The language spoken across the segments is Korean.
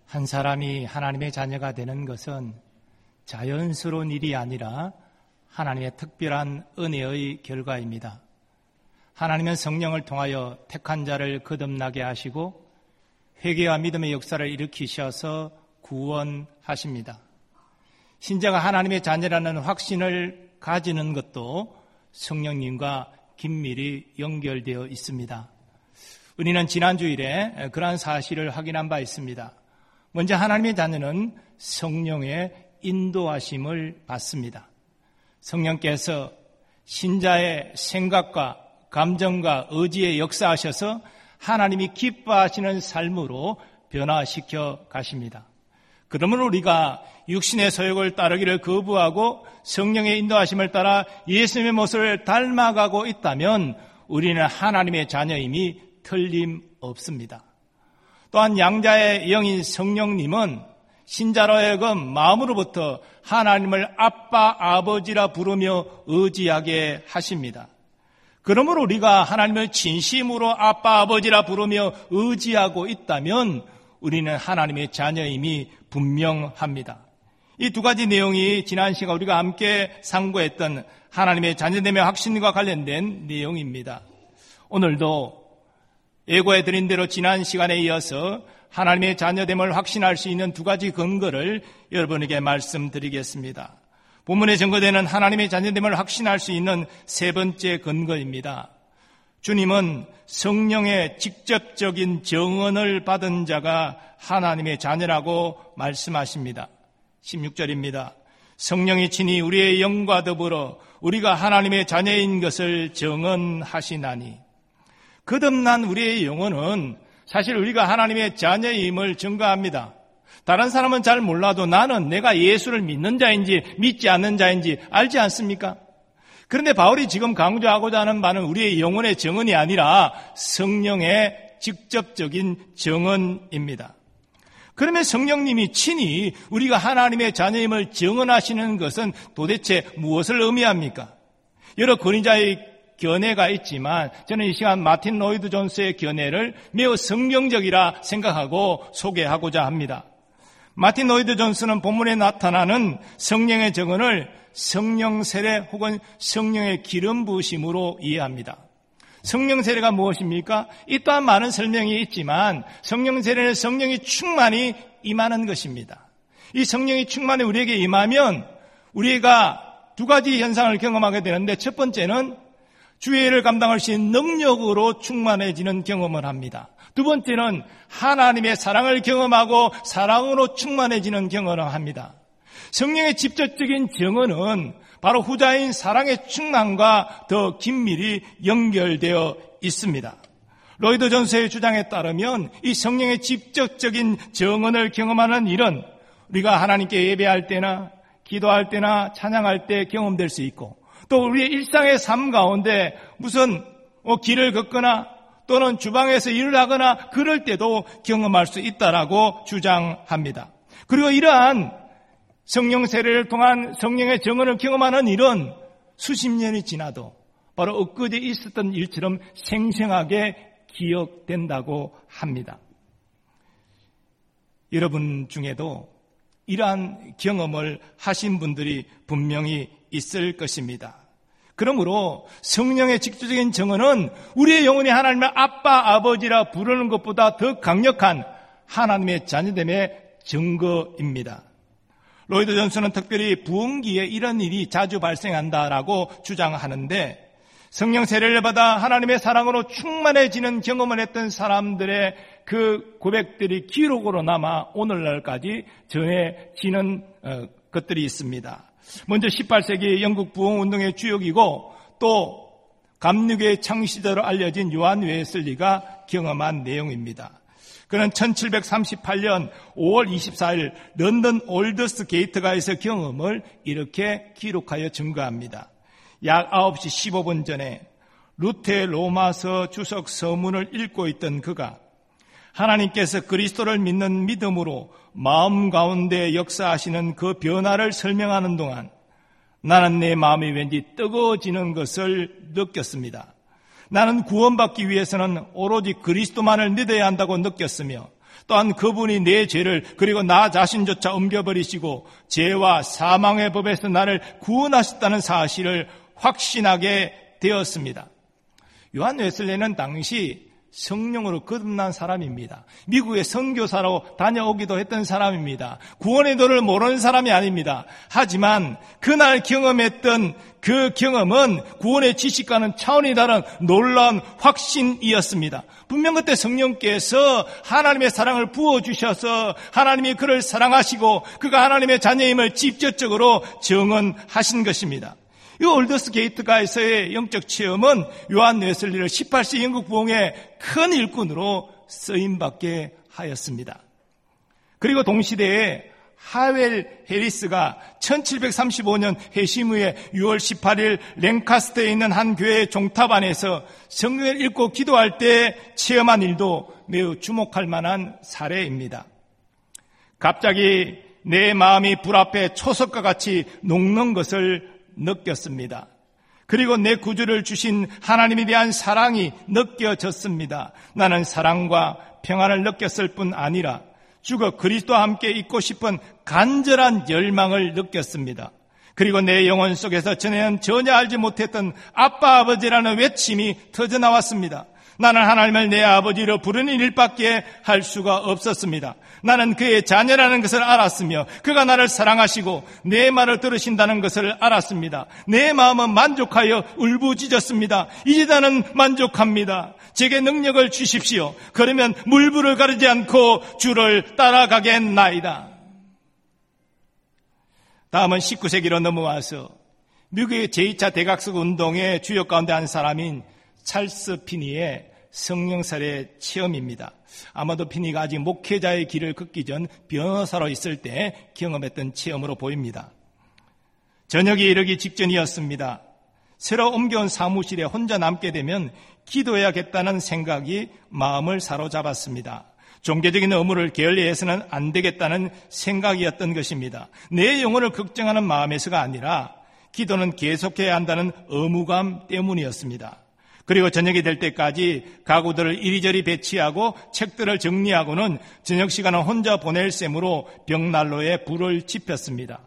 한 사람이 하나님의 자녀가 되는 것은 자연스러운 일이 아니라 하나님의 특별한 은혜의 결과입니다. 하나님은 성령을 통하여 택한 자를 거듭나게 하시고 회개와 믿음의 역사를 일으키셔서 구원하십니다. 신자가 하나님의 자녀라는 확신을 가지는 것도 성령님과 긴밀히 연결되어 있습니다. 우리는 지난 주일에 그러한 사실을 확인한 바 있습니다. 먼저 하나님의 자녀는 성령의 인도하심을 받습니다. 성령께서 신자의 생각과 감정과 의지에 역사하셔서 하나님이 기뻐하시는 삶으로 변화시켜 가십니다. 그러므로 우리가 육신의 소욕을 따르기를 거부하고 성령의 인도하심을 따라 예수님의 모습을 닮아가고 있다면 우리는 하나님의 자녀임이 틀림없습니다. 또한 양자의 영인 성령님은 신자로 하여금 마음으로부터 하나님을 아빠, 아버지라 부르며 의지하게 하십니다. 그러므로 우리가 하나님을 진심으로 아빠, 아버지라 부르며 의지하고 있다면 우리는 하나님의 자녀임이 분명합니다. 이 두 가지 내용이 지난 시간 우리가 함께 상고했던 하나님의 자녀됨의 확신과 관련된 내용입니다. 오늘도 예고해 드린 대로 지난 시간에 이어서 하나님의 자녀됨을 확신할 수 있는 두 가지 근거를 여러분에게 말씀드리겠습니다. 본문에 증거되는 하나님의 자녀됨을 확신할 수 있는 세 번째 근거입니다. 주님은 성령의 직접적인 정언을 받은 자가 하나님의 자녀라고 말씀하십니다. 16절입니다. 성령이 친히 우리의 영과 더불어 우리가 하나님의 자녀인 것을 정언하시나니. 거듭난 우리의 영혼은 사실 우리가 하나님의 자녀임을 증거합니다. 다른 사람은 잘 몰라도 나는 내가 예수를 믿는 자인지 믿지 않는 자인지 알지 않습니까? 그런데 바울이 지금 강조하고자 하는 바는 우리의 영혼의 정언이 아니라 성령의 직접적인 정언입니다. 그러면 성령님이 친히 우리가 하나님의 자녀임을 정언하시는 것은 도대체 무엇을 의미합니까? 여러 권위자의 견해가 있지만 저는 이 시간 마틴 로이드 존스의 견해를 매우 성경적이라 생각하고 소개하고자 합니다. 마틴 로이드 존스는 본문에 나타나는 성령의 정언을 성령 세례 혹은 성령의 기름 부으심으로 이해합니다. 성령 세례가 무엇입니까? 이 또한 많은 설명이 있지만 성령 세례는 성령이 충만히 임하는 것입니다. 이 성령이 충만히 우리에게 임하면 우리가 두 가지 현상을 경험하게 되는데 첫 번째는 주의 일을 감당할 수 있는 능력으로 충만해지는 경험을 합니다. 두 번째는 하나님의 사랑을 경험하고 사랑으로 충만해지는 경험을 합니다. 성령의 직접적인 정언은 바로 후자인 사랑의 충만과 더 긴밀히 연결되어 있습니다. 로이드 존스의 주장에 따르면 이 성령의 직접적인 정언을 경험하는 일은 우리가 하나님께 예배할 때나 기도할 때나 찬양할 때 경험될 수 있고 또 우리의 일상의 삶 가운데 무슨 길을 걷거나 또는 주방에서 일을 하거나 그럴 때도 경험할 수 있다라고 주장합니다. 그리고 이러한 성령 세례를 통한 성령의 정언을 경험하는 일은 수십 년이 지나도 바로 엊그제 있었던 일처럼 생생하게 기억된다고 합니다. 여러분 중에도 이러한 경험을 하신 분들이 분명히 있을 것입니다. 그러므로 성령의 직접적인 정언은 우리의 영혼이 하나님의 아빠, 아버지라 부르는 것보다 더 강력한 하나님의 자녀됨의 증거입니다. 로이드 존스는 특별히 부흥기에 이런 일이 자주 발생한다라고 주장하는데 성령 세례를 받아 하나님의 사랑으로 충만해지는 경험을 했던 사람들의 그 고백들이 기록으로 남아 오늘날까지 전해지는 것들이 있습니다. 먼저 18세기 영국 부흥운동의 주역이고 또 감리교의 창시자로 알려진 요한 웨슬리가 경험한 내용입니다. 그는 1738년 5월 24일 런던 올더스 게이트가에서 경험을 이렇게 기록하여 증거합니다. 약 9시 15분 전에 루테 로마서 주석 서문을 읽고 있던 그가 하나님께서 그리스도를 믿는 믿음으로 마음 가운데 역사하시는 그 변화를 설명하는 동안 나는 내 마음이 왠지 뜨거워지는 것을 느꼈습니다. 나는 구원받기 위해서는 오로지 그리스도만을 믿어야 한다고 느꼈으며 또한 그분이 내 죄를 그리고 나 자신조차 옮겨버리시고 죄와 사망의 법에서 나를 구원하셨다는 사실을 확신하게 되었습니다. 요한 웨슬레는 당시 성령으로 거듭난 사람입니다. 미국에 선교사로 다녀오기도 했던 사람입니다. 구원의 도를 모르는 사람이 아닙니다. 하지만 그날 경험했던 그 경험은 구원의 지식과는 차원이 다른 놀라운 확신이었습니다. 분명 그때 성령께서 하나님의 사랑을 부어주셔서 하나님이 그를 사랑하시고 그가 하나님의 자녀임을 직접적으로 증언하신 것입니다. 이 올더스 게이트가에서의 영적 체험은 요한 웨슬리를 18세 영국 부흥의 큰 일꾼으로 쓰임받게 하였습니다. 그리고 동시대에 하웰 해리스가 1735년 해시무의 6월 18일 랭카스터에 있는 한 교회의 종탑 안에서 성경을 읽고 기도할 때 체험한 일도 매우 주목할 만한 사례입니다. 갑자기 내 마음이 불 앞에 초석과 같이 녹는 것을 느꼈습니다. 그리고 내 구주를 주신 하나님에 대한 사랑이 느껴졌습니다. 나는 사랑과 평안을 느꼈을 뿐 아니라 주가 그리스도와 함께 있고 싶은 간절한 열망을 느꼈습니다. 그리고 내 영혼 속에서 전에는 전혀 알지 못했던 아빠 아버지라는 외침이 터져나왔습니다. 나는 하나님을 내 아버지로 부르는 일밖에 할 수가 없었습니다. 나는 그의 자녀라는 것을 알았으며 그가 나를 사랑하시고 내 말을 들으신다는 것을 알았습니다. 내 마음은 만족하여 울부짖었습니다. 이제 나는 만족합니다. 제게 능력을 주십시오. 그러면 물불을 가리지 않고 주를 따라가겠나이다. 다음은 19세기로 넘어와서 미국의 제2차 대각성 운동의 주역 가운데 한 사람인 찰스 피니의 성령사례 체험입니다. 아마도 피니가 아직 목회자의 길을 걷기 전 변호사로 있을 때 경험했던 체험으로 보입니다. 저녁이 이르기 직전이었습니다. 새로 옮겨온 사무실에 혼자 남게 되면 기도해야겠다는 생각이 마음을 사로잡았습니다. 종교적인 의무를 게을리해서는 안 되겠다는 생각이었던 것입니다. 내 영혼을 걱정하는 마음에서가 아니라 기도는 계속해야 한다는 의무감 때문이었습니다. 그리고 저녁이 될 때까지 가구들을 이리저리 배치하고 책들을 정리하고는 저녁 시간을 혼자 보낼 셈으로 벽난로에 불을 지폈습니다.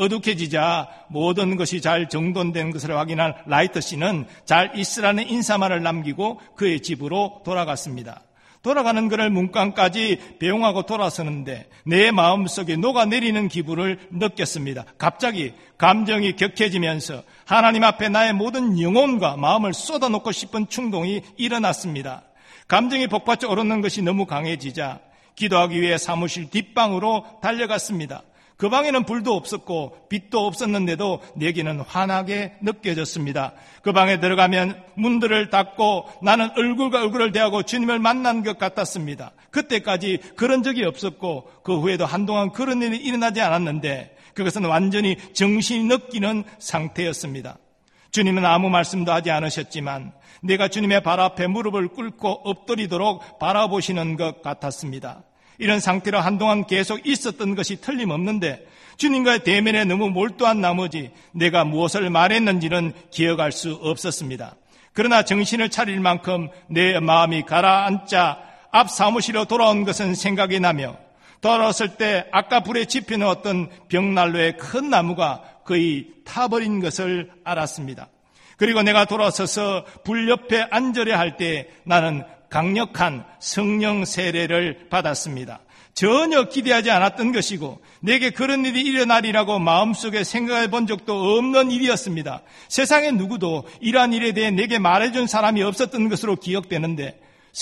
어둑해지자 모든 것이 잘 정돈된 것을 확인한 라이터 씨는 잘 있으라는 인사말을 남기고 그의 집으로 돌아갔습니다. 돌아가는 그를 문간까지 배웅하고 돌아서는데 내 마음속에 녹아내리는 기분을 느꼈습니다. 갑자기 감정이 격해지면서 하나님 앞에 나의 모든 영혼과 마음을 쏟아놓고 싶은 충동이 일어났습니다. 감정이 복받쳐 오르는 것이 너무 강해지자 기도하기 위해 사무실 뒷방으로 달려갔습니다. 그 방에는 불도 없었고 빛도 없었는데도 내게는 환하게 느껴졌습니다. 그 방에 들어가면 문들을 닫고 나는 얼굴과 얼굴을 대하고 주님을 만난 것 같았습니다. 그때까지 그런 적이 없었고 그 후에도 한동안 그런 일이 일어나지 않았는데 그것은 완전히 정신이 느끼는 상태였습니다. 주님은 아무 말씀도 하지 않으셨지만 내가 주님의 발 앞에 무릎을 꿇고 엎드리도록 바라보시는 것 같았습니다. 이런 상태로 한동안 계속 있었던 것이 틀림없는데 주님과의 대면에 너무 몰두한 나머지 내가 무엇을 말했는지는 기억할 수 없었습니다. 그러나 정신을 차릴 만큼 내 마음이 가라앉자 앞 사무실로 돌아온 것은 생각이 나며 돌아왔을 때 아까 불에 지펴놓았던 벽난로의 큰 나무가 거의 타버린 것을 알았습니다. 그리고 내가 돌아서서 불 옆에 앉으려 할 때 나는 강력한 성령 세례를 받았습니다. 전혀 기대하지 않았던 것이고 내게 그런 일이 일어나리라고 마음속에 생각해 본 적도 없는 일이었습니다. 세상의 누구도 이러한 일에 대해 내게 말해준 사람이 없었던 것으로 기억되는데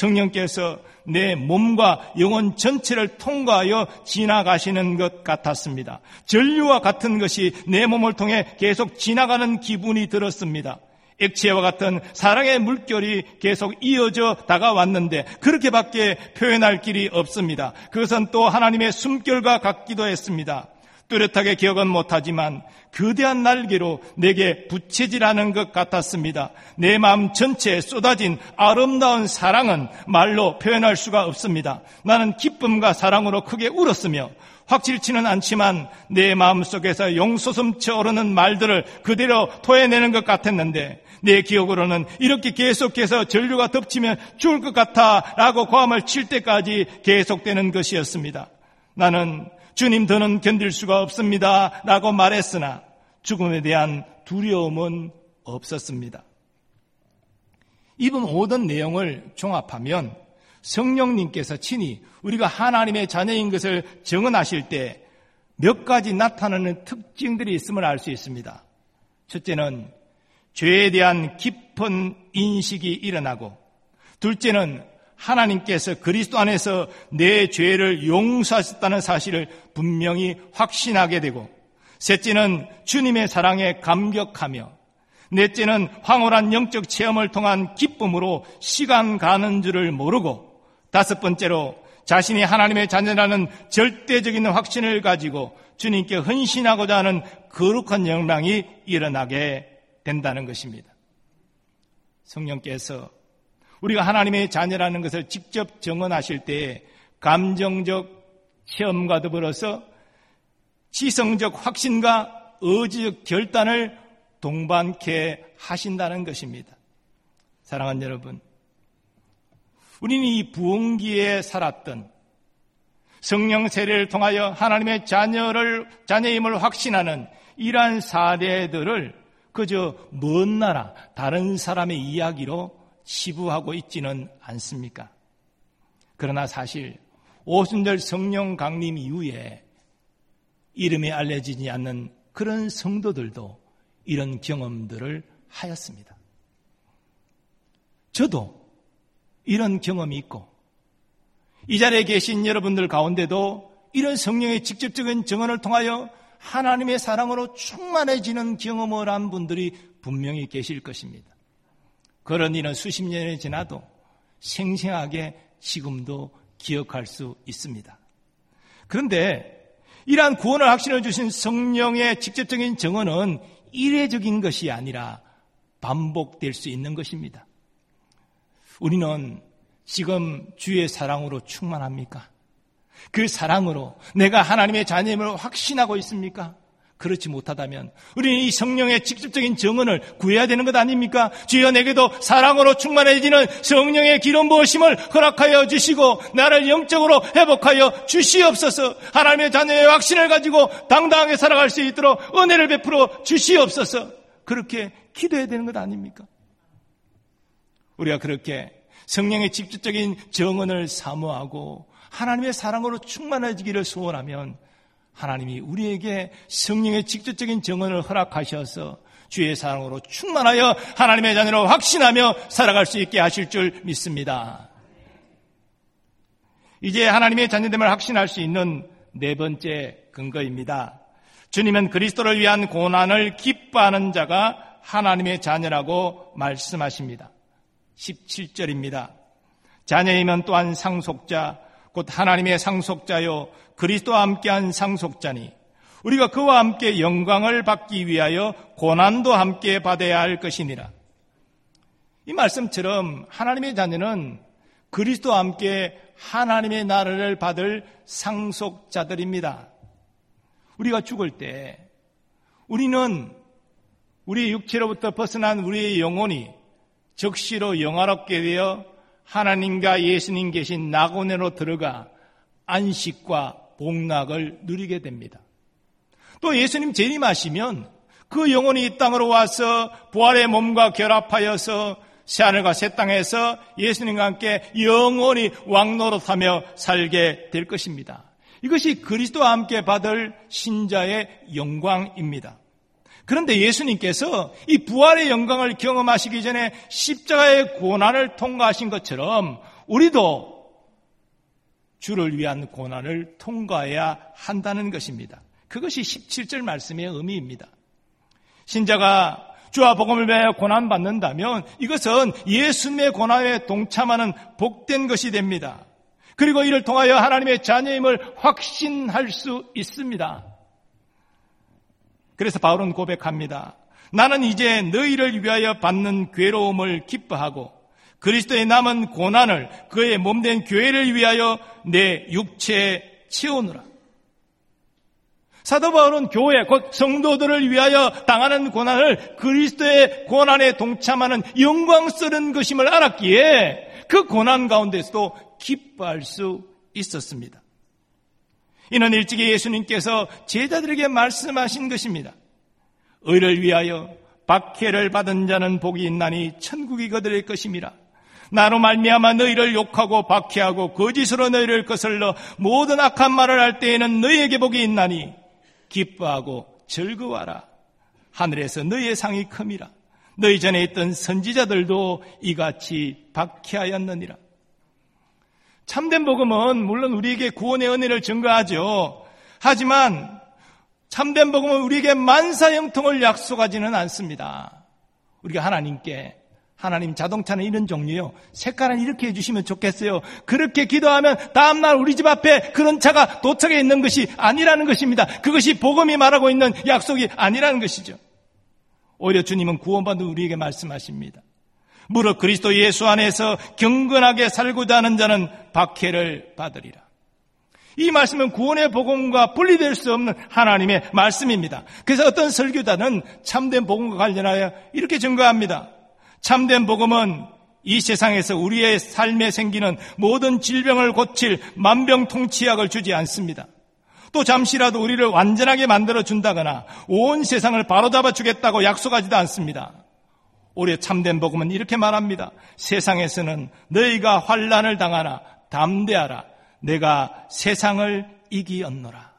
성령께서 내 몸과 영혼 전체를 통과하여 지나가시는 것 같았습니다. 전류와 같은 것이 내 몸을 통해 계속 지나가는 기분이 들었습니다. 액체와 같은 사랑의 물결이 계속 이어져 다가왔는데 그렇게밖에 표현할 길이 없습니다. 그것은 또 하나님의 숨결과 같기도 했습니다. 뚜렷하게 기억은 못하지만 거대한 날개로 내게 부채질하는 것 같았습니다. 내 마음 전체에 쏟아진 아름다운 사랑은 말로 표현할 수가 없습니다. 나는 기쁨과 사랑으로 크게 울었으며 확실치는 않지만 내 마음속에서 용솟음쳐 오르는 말들을 그대로 토해내는 것 같았는데 내 기억으로는 이렇게 계속해서 전류가 덮치면 죽을 것 같아 라고 고함을 칠 때까지 계속되는 것이었습니다. 나는 주님 더는 견딜 수가 없습니다 라고 말했으나 죽음에 대한 두려움은 없었습니다. 이 모든 내용을 종합하면 성령님께서 친히 우리가 하나님의 자녀인 것을 증언하실 때 몇 가지 나타나는 특징들이 있음을 알 수 있습니다. 첫째는 죄에 대한 깊은 인식이 일어나고, 둘째는 하나님께서 그리스도 안에서 내 죄를 용서하셨다는 사실을 분명히 확신하게 되고, 셋째는 주님의 사랑에 감격하며, 넷째는 황홀한 영적 체험을 통한 기쁨으로 시간 가는 줄을 모르고, 다섯 번째로 자신이 하나님의 자녀라는 절대적인 확신을 가지고 주님께 헌신하고자 하는 거룩한 열망이 일어나게 된다는 것입니다. 성령께서 우리가 하나님의 자녀라는 것을 직접 증언하실 때에 감정적 체험과 더불어서 지성적 확신과 의지적 결단을 동반케 하신다는 것입니다. 사랑하는 여러분, 우리는 이 부흥기에 살았던 성령 세례를 통하여 하나님의 자녀임을 확신하는 이러한 사례들을 그저 먼 나라 다른 사람의 이야기로 치부하고 있지는 않습니까? 그러나 사실 오순절 성령 강림 이후에 이름이 알려지지 않는 그런 성도들도 이런 경험들을 하였습니다. 저도 이런 경험이 있고, 이 자리에 계신 여러분들 가운데도 이런 성령의 직접적인 증언을 통하여 하나님의 사랑으로 충만해지는 경험을 한 분들이 분명히 계실 것입니다. 그런 일은 수십 년이 지나도 생생하게 지금도 기억할 수 있습니다. 그런데 이러한 구원을 확신해 주신 성령의 직접적인 증언은 이례적인 것이 아니라 반복될 수 있는 것입니다. 우리는 지금 주의 사랑으로 충만합니까? 그 사랑으로 내가 하나님의 자녀임을 확신하고 있습니까? 그렇지 못하다면 우리는 이 성령의 직접적인 증언을 구해야 되는 것 아닙니까? 주여 내게도 사랑으로 충만해지는 성령의 기름 부으심을 허락하여 주시고 나를 영적으로 회복하여 주시옵소서. 하나님의 자녀의 확신을 가지고 당당하게 살아갈 수 있도록 은혜를 베풀어 주시옵소서. 그렇게 기도해야 되는 것 아닙니까? 우리가 그렇게 성령의 직접적인 증언을 사모하고 하나님의 사랑으로 충만해지기를 소원하면 하나님이 우리에게 성령의 직접적인 증언을 허락하셔서 주의 사랑으로 충만하여 하나님의 자녀로 확신하며 살아갈 수 있게 하실 줄 믿습니다. 이제 하나님의 자녀됨을 확신할 수 있는 네 번째 근거입니다. 주님은 그리스도를 위한 고난을 기뻐하는 자가 하나님의 자녀라고 말씀하십니다. 17절입니다. 자녀이면 또한 상속자 곧 하나님의 상속자요 그리스도와 함께한 상속자니 우리가 그와 함께 영광을 받기 위하여 고난도 함께 받아야 할 것이니라. 이 말씀처럼 하나님의 자녀는 그리스도와 함께 하나님의 나라를 받을 상속자들입니다. 우리가 죽을 때 우리는 우리의 육체로부터 벗어난 우리의 영혼이 적시로 영화롭게 되어 하나님과 예수님 계신 낙원으로 들어가 안식과 복락을 누리게 됩니다. 또 예수님 재림하시면 그 영혼이 이 땅으로 와서 부활의 몸과 결합하여서 새하늘과 새 땅에서 예수님과 함께 영원히 왕노릇하며 살게 될 것입니다. 이것이 그리스도와 함께 받을 신자의 영광입니다. 그런데 예수님께서 이 부활의 영광을 경험하시기 전에 십자가의 고난을 통과하신 것처럼 우리도 주를 위한 고난을 통과해야 한다는 것입니다. 그것이 17절 말씀의 의미입니다. 신자가 주와 복음을 위하여 고난받는다면 이것은 예수님의 고난에 동참하는 복된 것이 됩니다. 그리고 이를 통하여 하나님의 자녀임을 확신할 수 있습니다. 그래서 바울은 고백합니다. 나는 이제 너희를 위하여 받는 괴로움을 기뻐하고 그리스도의 남은 고난을 그의 몸된 교회를 위하여 내 육체에 채우느라. 사도 바울은 교회, 곧 성도들을 위하여 당하는 고난을 그리스도의 고난에 동참하는 영광스러운 것임을 알았기에 그 고난 가운데서도 기뻐할 수 있었습니다. 이는 일찍이 예수님께서 제자들에게 말씀하신 것입니다. 의를 위하여 박해를 받은 자는 복이 있나니 천국이 그들의 것임이라. 나로 말미암아 너희를 욕하고 박해하고 거짓으로 너희를 거슬러 모든 악한 말을 할 때에는 너희에게 복이 있나니 기뻐하고 즐거워하라. 하늘에서 너희의 상이 큼이라. 너희 전에 있던 선지자들도 이같이 박해하였느니라. 참된 복음은 물론 우리에게 구원의 은혜를 증거하죠. 하지만 참된 복음은 우리에게 만사형통을 약속하지는 않습니다. 우리가 하나님께 하나님 자동차는 이런 종류요. 색깔은 이렇게 해주시면 좋겠어요. 그렇게 기도하면 다음날 우리 집 앞에 그런 차가 도착해 있는 것이 아니라는 것입니다. 그것이 복음이 말하고 있는 약속이 아니라는 것이죠. 오히려 주님은 구원받은 우리에게 말씀하십니다. 무릇 그리스도 예수 안에서 경건하게 살고자 하는 자는 박해를 받으리라. 이 말씀은 구원의 복음과 분리될 수 없는 하나님의 말씀입니다. 그래서 어떤 설교자는 참된 복음과 관련하여 이렇게 증거합니다. 참된 복음은 이 세상에서 우리의 삶에 생기는 모든 질병을 고칠 만병통치약을 주지 않습니다. 또 잠시라도 우리를 완전하게 만들어 준다거나 온 세상을 바로잡아 주겠다고 약속하지도 않습니다. 오히려 참된 복음은 이렇게 말합니다. 세상에서는 너희가 환난을 당하나 담대하라. 내가 세상을 이기었노라.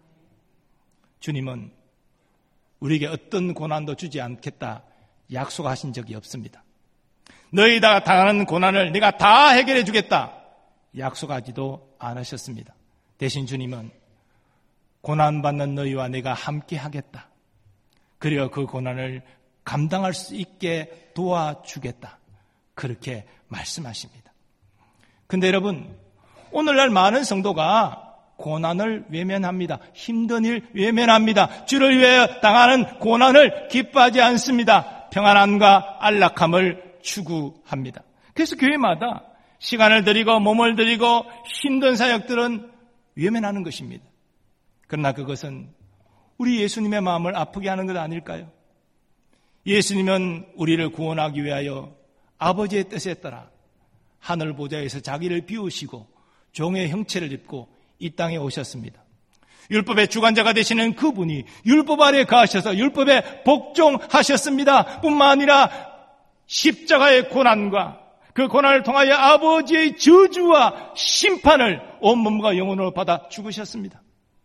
주님은 우리에게 어떤 고난도 주지 않겠다 약속하신 적이 없습니다. 너희가 당하는 고난을 내가 다 해결해 주겠다 약속하지도 않으셨습니다. 대신 주님은 고난받는 너희와 내가 함께 하겠다. 그리고 그 고난을 감당할 수 있게 도와주겠다. 그렇게 말씀하십니다. 근데 여러분, 오늘날 많은 성도가 고난을 외면합니다. 힘든 일 외면합니다. 주를 위하여 당하는 고난을 기뻐하지 않습니다. 평안함과 안락함을 추구합니다. 그래서 교회마다 시간을 들이고 몸을 들이고 힘든 사역들은 외면하는 것입니다. 그러나 그것은 우리 예수님의 마음을 아프게 하는 것 아닐까요? 예수님은 우리를 구원하기 위하여 아버지의 뜻에 따라 하늘 보좌에서 자기를 비우시고 종의 형체를 입고 이 땅에 오셨습니다. 율법의 주관자가 되시는 그분이 율법 아래 거하셔서 율법에 복종하셨습니다. 뿐만 아니라 십자가의 고난과 그 고난을 통하여 아버지의 저주와 심판을 온몸과 영혼으로 받아 죽으셨습니다.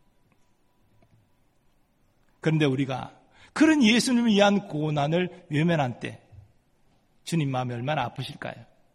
그런데 우리가 그런 예수님을 위한 고난을 외면한 때 주님 마음이 얼마나 아프실까요?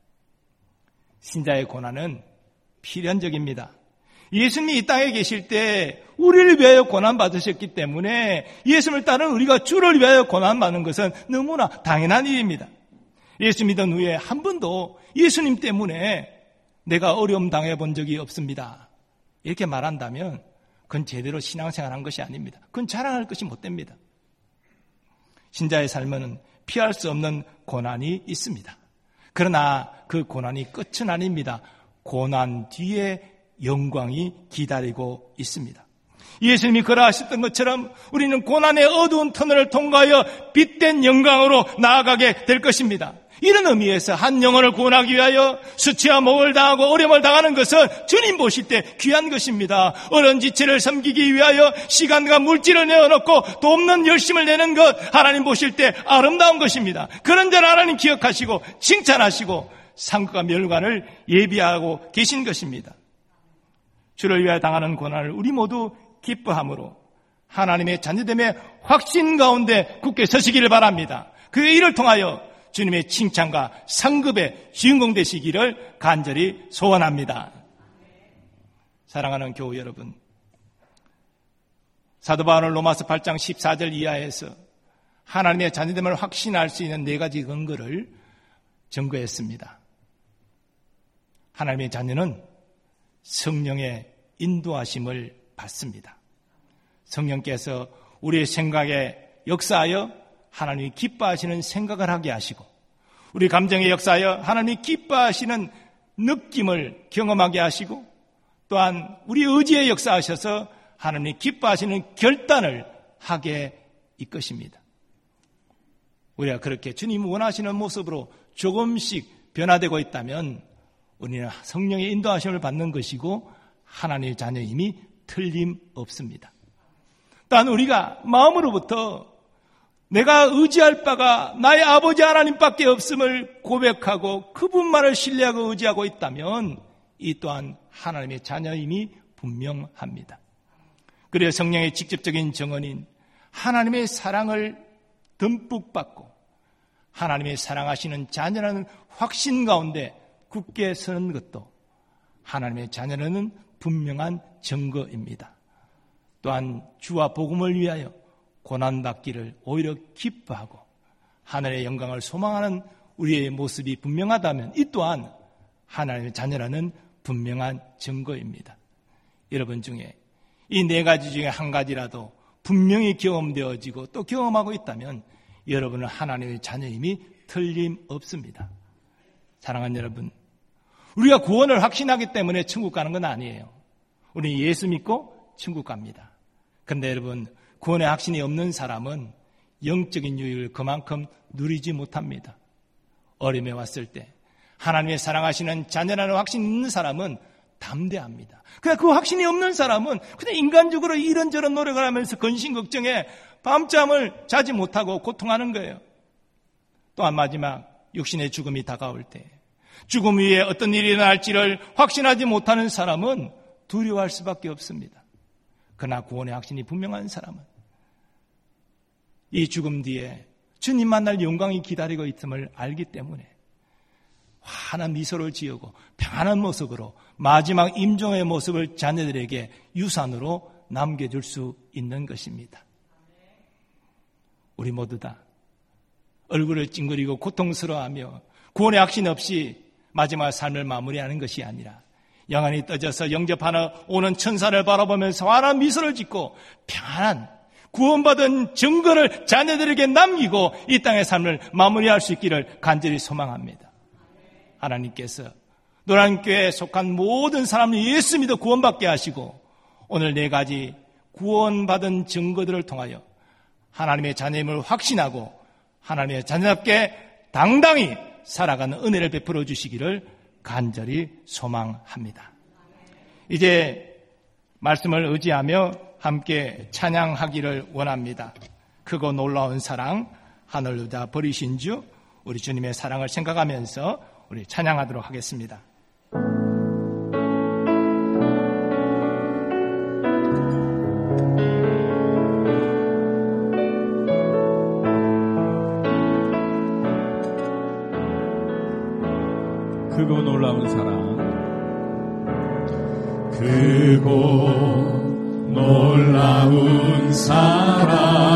신자의 고난은 필연적입니다. 예수님이 이 땅에 계실 때 우리를 위하여 고난받으셨기 때문에 예수님을 따르는 우리가 주를 위하여 고난받는 것은 너무나 당연한 일입니다. 예수 믿은 후에 한 번도 예수님 때문에 내가 어려움 당해본 적이 없습니다. 이렇게 말한다면 그건 제대로 신앙생활한 것이 아닙니다. 그건 자랑할 것이 못 됩니다. 신자의 삶은 피할 수 없는 고난이 있습니다. 그러나 그 고난이 끝은 아닙니다. 고난 뒤에 영광이 기다리고 있습니다. 예수님이 그러하셨던 것처럼 우리는 고난의 어두운 터널을 통과하여 빛된 영광으로 나아가게 될 것입니다. 이런 의미에서 한 영혼을 구원하기 위하여 수치와 목을 당하고 어려움을 당하는 것은 주님 보실 때 귀한 것입니다. 어려운 지체를 섬기기 위하여 시간과 물질을 내어놓고 돕는 열심을 내는 것 하나님 보실 때 아름다운 것입니다. 그런 자를 하나님 기억하시고 칭찬하시고 상급과 멸관을 예비하고 계신 것입니다. 주를 위하여 당하는 고난을 우리 모두 기뻐함으로 하나님의 자녀됨의 확신 가운데 굳게 서시기를 바랍니다. 그 일을 통하여 주님의 칭찬과 상급의 주인공 되시기를 간절히 소원합니다. 사랑하는 교우 여러분, 사도 바울은 로마서 8장 14절 이하에서 하나님의 자녀됨을 확신할 수 있는 4가지 근거를 증거했습니다. 하나님의 자녀는 성령의 인도하심을 받습니다. 성령께서 우리의 생각에 역사하여 하나님이 기뻐하시는 생각을 하게 하시고, 우리 감정에 역사하여 하나님이 기뻐하시는 느낌을 경험하게 하시고, 또한 우리 의지에 역사하셔서 하나님이 기뻐하시는 결단을 하게 이끄십니다. 우리가 그렇게 주님 원하시는 모습으로 조금씩 변화되고 있다면 우리는 성령의 인도하심을 받는 것이고 하나님의 자녀임이 틀림없습니다. 또한 우리가 마음으로부터 내가 의지할 바가 나의 아버지 하나님밖에 없음을 고백하고 그분만을 신뢰하고 의지하고 있다면 이 또한 하나님의 자녀임이 분명합니다. 그래서 성령의 직접적인 증언인 하나님의 사랑을 듬뿍 받고 하나님의 사랑하시는 자녀라는 확신 가운데 굳게 서는 것도 하나님의 자녀라는 분명한 증거입니다. 또한 주와 복음을 위하여 고난받기를 오히려 기뻐하고 하늘의 영광을 소망하는 우리의 모습이 분명하다면 이 또한 하나님의 자녀라는 분명한 증거입니다. 여러분 중에 이 네 가지 중에 한 가지라도 분명히 경험되어지고 또 경험하고 있다면 여러분은 하나님의 자녀임이 틀림없습니다. 사랑하는 여러분, 우리가 구원을 확신하기 때문에 천국 가는 건 아니에요. 우리 예수 믿고 천국 갑니다. 그런데 여러분, 구원의 확신이 없는 사람은 영적인 유익을 그만큼 누리지 못합니다. 어림에 왔을 때 하나님의 사랑하시는 자녀라는 확신이 있는 사람은 담대합니다. 그러나 그 확신이 없는 사람은 그냥 인간적으로 이런저런 노력을 하면서 근심 걱정에 밤잠을 자지 못하고 고통하는 거예요. 또한 마지막 육신의 죽음이 다가올 때 죽음 위에 어떤 일이 일어날지를 확신하지 못하는 사람은 두려워할 수밖에 없습니다. 그러나 구원의 확신이 분명한 사람은 이 죽음 뒤에 주님 만날 영광이 기다리고 있음을 알기 때문에 환한 미소를 지으고 평안한 모습으로 마지막 임종의 모습을 자녀들에게 유산으로 남겨줄 수 있는 것입니다. 우리 모두 다 얼굴을 찡그리고 고통스러워하며 구원의 확신 없이 마지막 삶을 마무리하는 것이 아니라 영안이 떠져서 영접하러 오는 천사를 바라보면서 환한 미소를 짓고 평안한 구원받은 증거를 자녀들에게 남기고 이 땅의 삶을 마무리할 수 있기를 간절히 소망합니다. 하나님께서 노란교회에 속한 모든 사람을 예수 믿어 구원받게 하시고 오늘 네 가지 구원받은 증거들을 통하여 하나님의 자녀임을 확신하고 하나님의 자녀답게 당당히 살아가는 은혜를 베풀어 주시기를 간절히 소망합니다. 이제 말씀을 의지하며 함께 찬양하기를 원합니다. 크고 놀라운 사랑, 하늘 의자 버리신 주, 우리 주님의 사랑을 생각하면서 우리 찬양하도록 하겠습니다. 크고 놀라운 사랑, 크고 놀라운 사랑,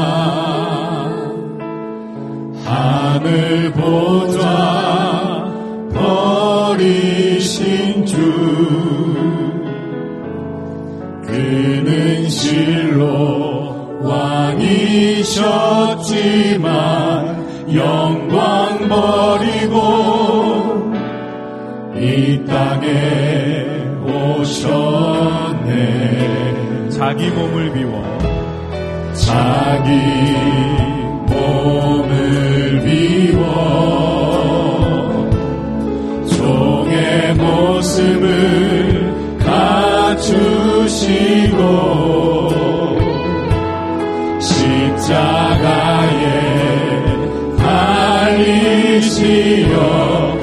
하늘 보좌 버리신 주, 그는 실로 왕이셨지만 영광 버리고 이 땅에 오셨네. 자기 몸을 비워 자기 몸을 비워 종의 모습을 갖추시고 십자가에 달리시어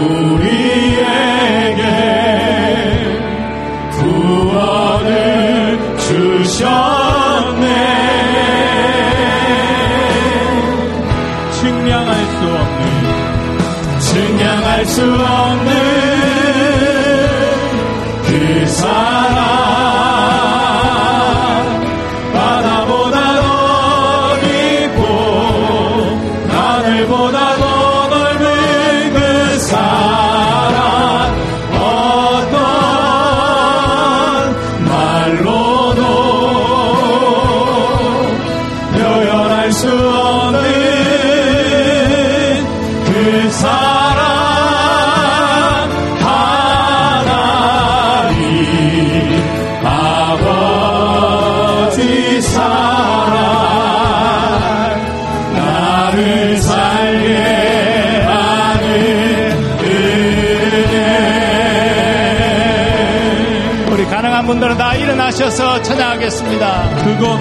우리에게 구원을 주셨네. 증량할 수 없는 그 사랑, 바다보다 더 깊고 하늘보다 더 넓은 그 사랑, 어떤 말로도 분들은 다 일어나셔서 찬양하겠습니다. 크고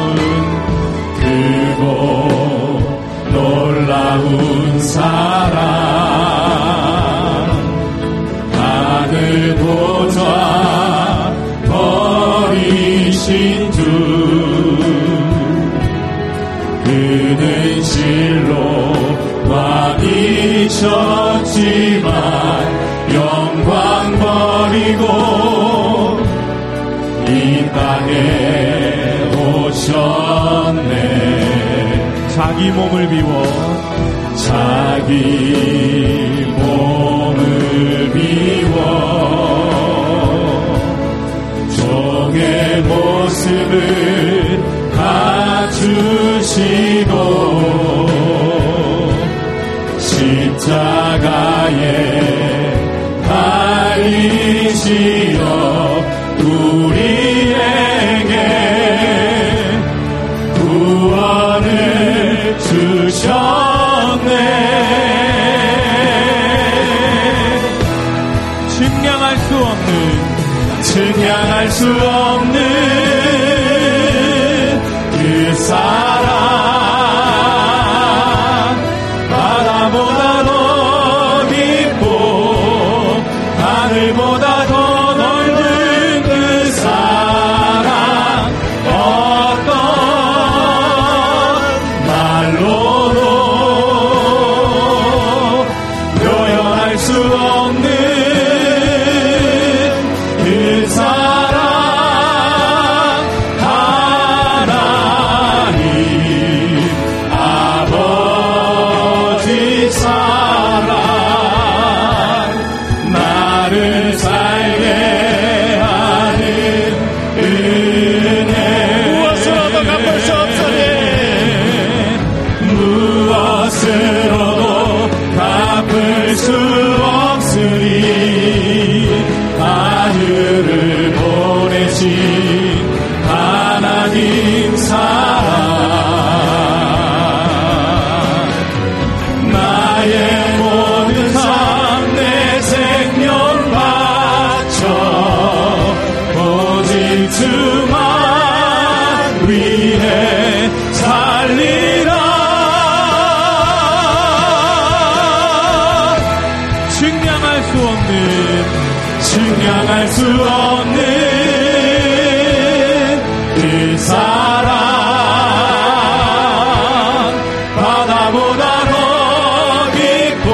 놀라운 사랑 하늘 보좌 버리신 주 그는 실로 왕이셨지만 영광 버리고 이 땅에 오셨네. 자기 몸을 비워 종의 모습을 갖추시고 십자가에 달리시어 우리에게 구원을 주셨네. 증량할 수 없는 그 사랑 바다보다 더 깊고 하늘보다 더 넓은 그 사랑 어떤 말로도 표현할 수 없는 그 사랑 하나님 아버지 사랑 나를 살게 하는 은혜 무엇으로도 갚을 수 없으니 무엇으로도 갚을 수 없으니 아들을 보내신 하나님 사랑 나의 모든 삶 내 생명 바쳐 오직 주만 위해 살리라. 증량할 수 없는 그 사랑 바다보다 더 깊고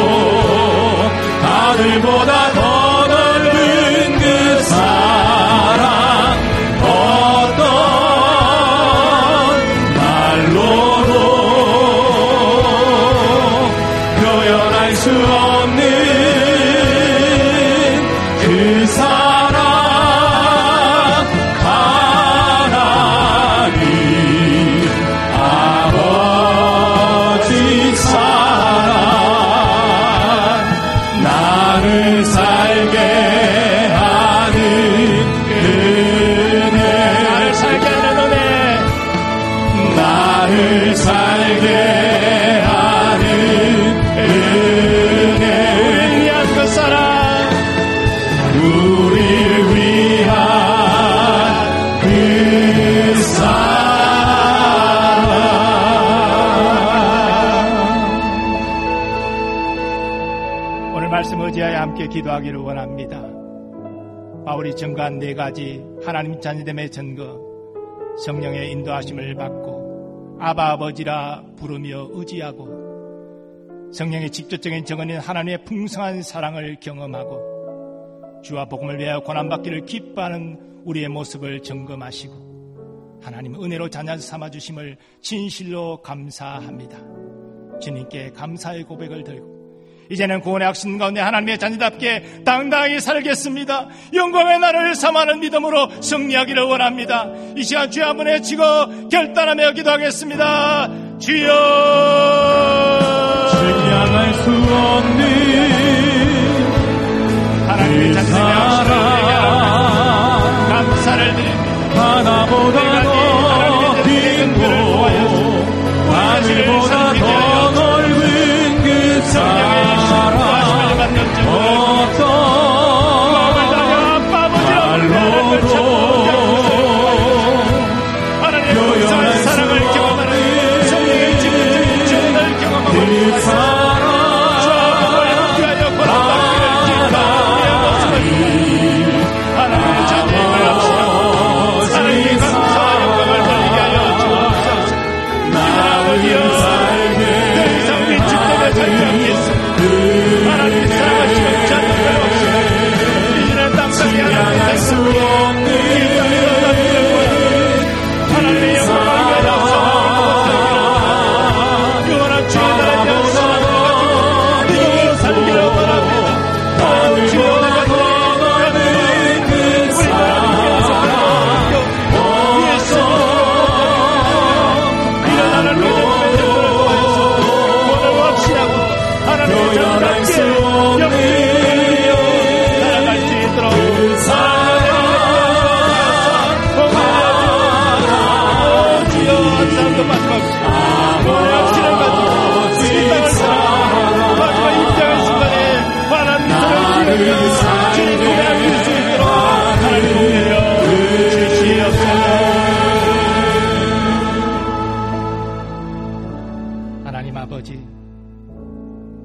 하늘보다 더 넓은 그 사랑 어떤 말로도 표현할 수 없는 그 사랑 하나님 아버지 사랑 나를 살게 하는 은혜 나를 살게 하는 은혜 나를 살게 하는 은혜 우리를 위한 그 사랑 우리를 위한 그 사랑 오늘 말씀 의지하여 함께 기도하기를 원합니다. 바울이 증거한 4가지 하나님 자녀됨의 증거 성령의 인도하심을 받고 아바 아버지라 부르며 의지하고 성령의 직접적인 증언인 하나님의 풍성한 사랑을 경험하고 주와 복음을 위하여 고난받기를 기뻐하는 우리의 모습을 점검하시고 하나님 은혜로 자녀 삼아주심을 진실로 감사합니다. 주님께 감사의 고백을 들고 이제는 구원의 확신 가운데 하나님의 자녀답게 당당히 살겠습니다. 영광의 나를 삼하는 믿음으로 승리하기를 원합니다. 이 시간 주여 한번 외치고 결단하며 기도하겠습니다. 주여 증량할 수 없는 하나님의 자녀됨의 확신을 얘기하라. 감사를 드립니다. 하나보다 더 깊고 하늘보다 더 넓은 그 사랑 어떤 말로도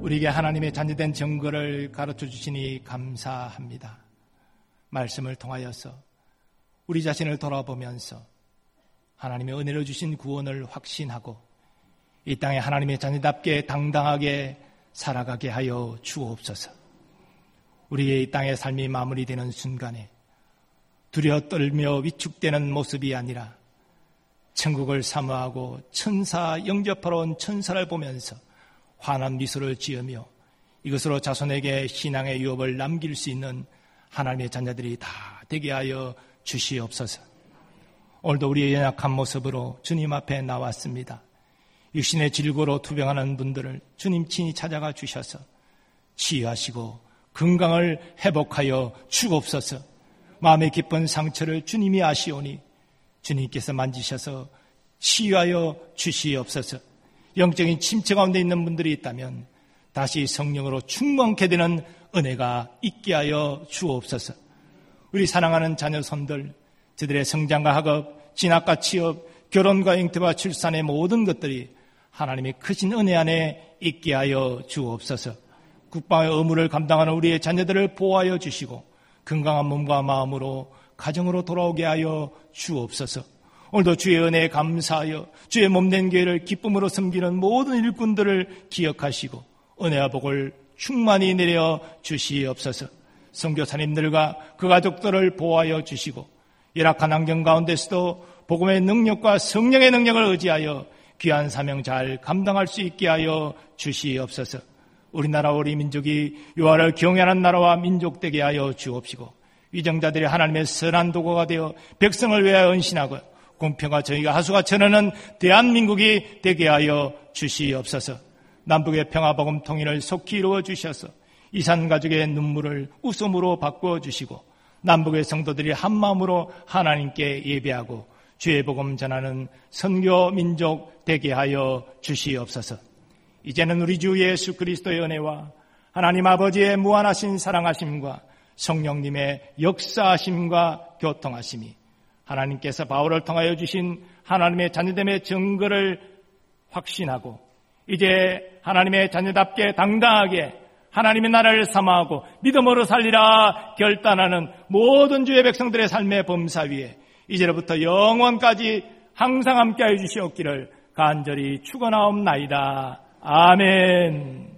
우리에게 하나님의 자녀된 증거를 가르쳐 주시니 감사합니다. 말씀을 통하여서 우리 자신을 돌아보면서 하나님의 은혜로 주신 구원을 확신하고 이 땅에 하나님의 자녀답게 당당하게 살아가게 하여 주옵소서. 우리의 이 땅의 삶이 마무리되는 순간에 두려워 떨며 위축되는 모습이 아니라 천국을 사모하고 천사 영접하러 온 천사를 보면서 환한 미소를 지으며 이것으로 자손에게 신앙의 유업을 남길 수 있는 하나님의 자녀들이 다 되게 하여 주시옵소서. 오늘도 우리의 연약한 모습으로 주님 앞에 나왔습니다. 육신의 질고로 투병하는 분들을 주님 친히 찾아가 주셔서 치유하시고 건강을 회복하여 주옵소서. 마음의 깊은 상처를 주님이 아시오니 주님께서 만지셔서 치유하여 주시옵소서. 영적인 침체 가운데 있는 분들이 있다면 다시 성령으로 충만케 되는 은혜가 있게 하여 주옵소서. 우리 사랑하는 자녀 손들, 저들의 성장과 학업, 진학과 취업, 결혼과 잉태와 출산의 모든 것들이 하나님의 크신 은혜 안에 있게 하여 주옵소서. 국방의 의무를 감당하는 우리의 자녀들을 보호하여 주시고 건강한 몸과 마음으로 가정으로 돌아오게 하여 주옵소서. 오늘도 주의 은혜에 감사하여 주의 몸된 교회를 기쁨으로 섬기는 모든 일꾼들을 기억하시고 은혜와 복을 충만히 내려 주시옵소서. 선교사님들과 그 가족들을 보호하여 주시고 열악한 환경 가운데서도 복음의 능력과 성령의 능력을 의지하여 귀한 사명 잘 감당할 수 있게 하여 주시옵소서. 우리나라 우리 민족이 여호와를 경외하는 나라와 민족 되게 하여 주옵시고 위정자들이 하나님의 선한 도구가 되어 백성을 위하여 헌신하고 공평과 정의가 하수가 전하는 대한민국이 되게 하여 주시옵소서. 남북의 평화복음 통일을 속히 이루어 주셔서 이산 가족의 눈물을 웃음으로 바꾸어 주시고 남북의 성도들이 한마음으로 하나님께 예배하고 주의 복음 전하는 선교 민족 되게 하여 주시옵소서. 이제는 우리 주 예수 그리스도의 은혜와 하나님 아버지의 무한하신 사랑하심과 성령님의 역사하심과 교통하심이 하나님께서 바울을 통하여 주신 하나님의 자녀됨의 증거를 확신하고 이제 하나님의 자녀답게 당당하게 하나님의 나라를 사모하고 믿음으로 살리라 결단하는 모든 주의 백성들의 삶의 범사 위에 이제로부터 영원까지 항상 함께하여 주시옵기를 간절히 축원하옵나이다. 아멘.